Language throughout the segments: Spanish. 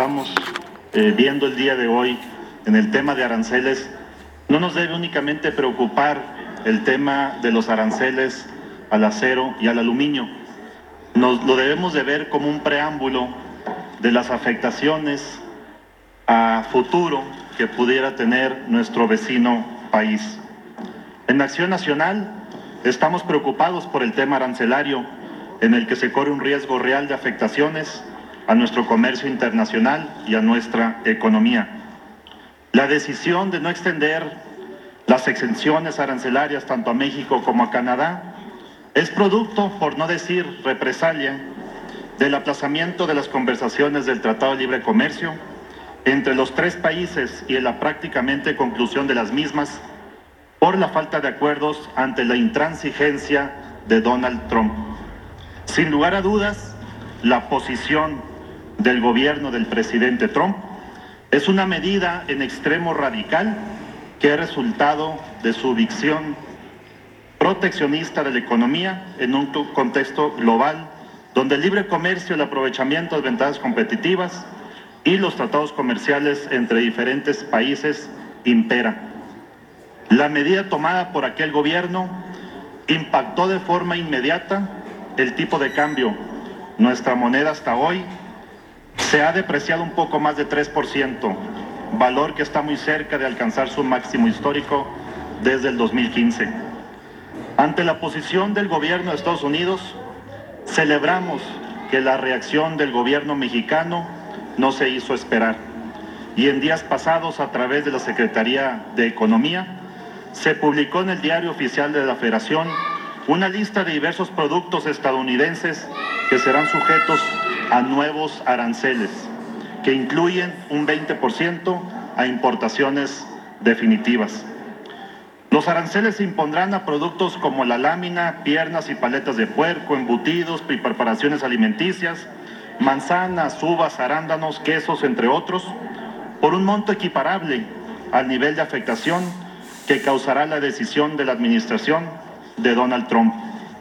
estamos viendo el día de hoy en el tema de aranceles, no nos debe únicamente preocupar el tema de los aranceles al acero y al aluminio. Lo debemos de ver como un preámbulo de las afectaciones a futuro que pudiera tener nuestro vecino país. En Acción Nacional estamos preocupados por el tema arancelario, en el que se corre un riesgo real de afectaciones a nuestro comercio internacional y a nuestra economía. La decisión de no extender las exenciones arancelarias tanto a México como a Canadá es producto, por no decir represalia, del aplazamiento de las conversaciones del Tratado de Libre Comercio entre los tres países y en la prácticamente conclusión de las mismas por la falta de acuerdos ante la intransigencia de Donald Trump. Sin lugar a dudas, la posición del gobierno del presidente Trump es una medida en extremo radical que es resultado de su visión proteccionista de la economía en un contexto global donde el libre comercio, el aprovechamiento de ventajas competitivas y los tratados comerciales entre diferentes países impera. La medida tomada por aquel gobierno impactó de forma inmediata el tipo de cambio. Nuestra moneda hasta hoy se ha depreciado un poco más de 3%, valor que está muy cerca de alcanzar su máximo histórico desde el 2015. Ante la posición del gobierno de Estados Unidos, celebramos que la reacción del gobierno mexicano no se hizo esperar. Y en días pasados, a través de la Secretaría de Economía, se publicó en el Diario Oficial de la Federación una lista de diversos productos estadounidenses que serán sujetos a nuevos aranceles, que incluyen un 20% a importaciones definitivas. Los aranceles se impondrán a productos como la lámina, piernas y paletas de puerco, embutidos y preparaciones alimenticias, manzanas, uvas, arándanos, quesos, entre otros, por un monto equiparable al nivel de afectación que causará la decisión de la administración de Donald Trump.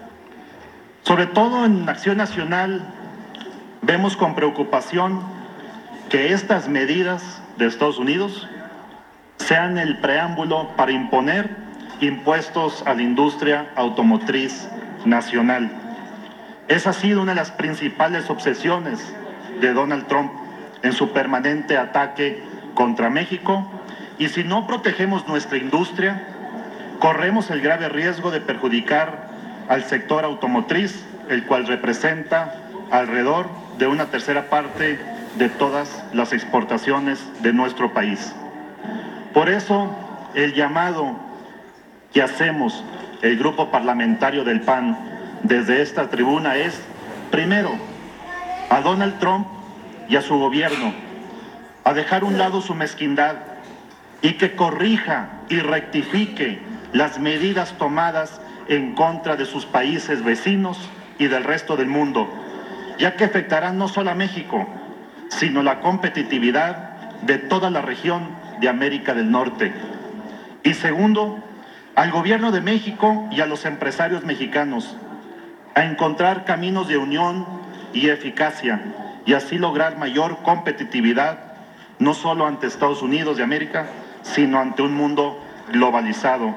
Sobre todo en Acción Nacional, vemos con preocupación que estas medidas de Estados Unidos sean el preámbulo para imponer impuestos a la industria automotriz nacional. Esa ha sido una de las principales obsesiones de Donald Trump en su permanente ataque contra México, y si no protegemos nuestra industria, corremos el grave riesgo de perjudicar al sector automotriz, el cual representa alrededor de una tercera parte de todas las exportaciones de nuestro país. Por eso, el llamado que hacemos el grupo parlamentario del PAN desde esta tribuna es, primero, a Donald Trump y a su gobierno, a dejar a un lado su mezquindad y que corrija y rectifique las medidas tomadas en contra de sus países vecinos y del resto del mundo, ya que afectarán no solo a México, sino la competitividad de toda la región de América del Norte. Y segundo, al gobierno de México y a los empresarios mexicanos, a encontrar caminos de unión y eficacia y así lograr mayor competitividad, no solo ante Estados Unidos de América, sino ante un mundo globalizado.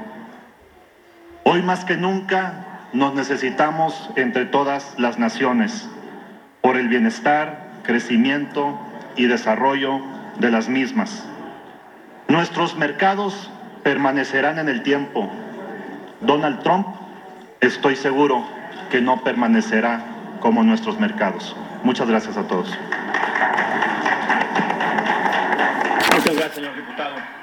Hoy más que nunca nos necesitamos entre todas las naciones por el bienestar, crecimiento y desarrollo de las mismas. Nuestros mercados permanecerán en el tiempo. Donald Trump, estoy seguro que no permanecerá como nuestros mercados. Muchas gracias a todos. Muchas gracias, señor diputado.